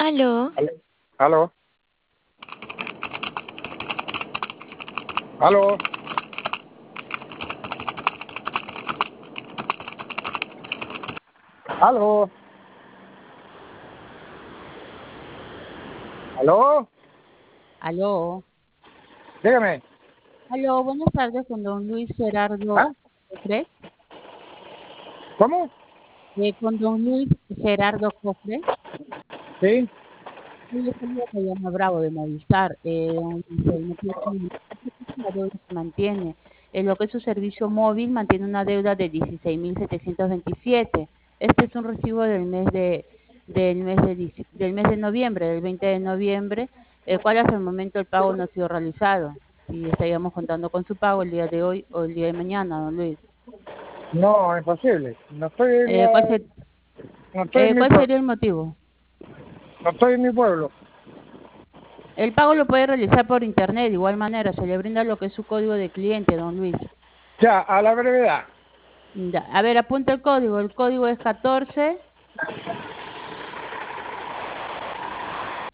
Aló, Aló. Aló. Aló. Aló. Aló. Aló, Dígame. aló, buenas tardes con don Luis Gerardo ¿Ah? Cofre. ¿Cómo? Con don Luis Gerardo Cofre. Sí. Yo soy Diana Bravo de Movistar. Don Luis, el motivo la deuda se mantiene. En lo que es su servicio móvil mantiene una deuda de 16.727. Este es un recibo del mes de noviembre, del 20 de noviembre, el cual hasta el momento el pago no ha sido realizado. Y estaríamos contando con su pago el día de hoy o el día de mañana, don Luis. No, es posible. Eh, ¿cuál, se- No estoy en mi ¿Cuál pueblo. sería el motivo? No estoy en mi pueblo. El pago lo puede realizar por internet, de igual manera, se le brinda lo que es su código de cliente, don Luis. Ya, a la brevedad. A ver, apunta el código es 14.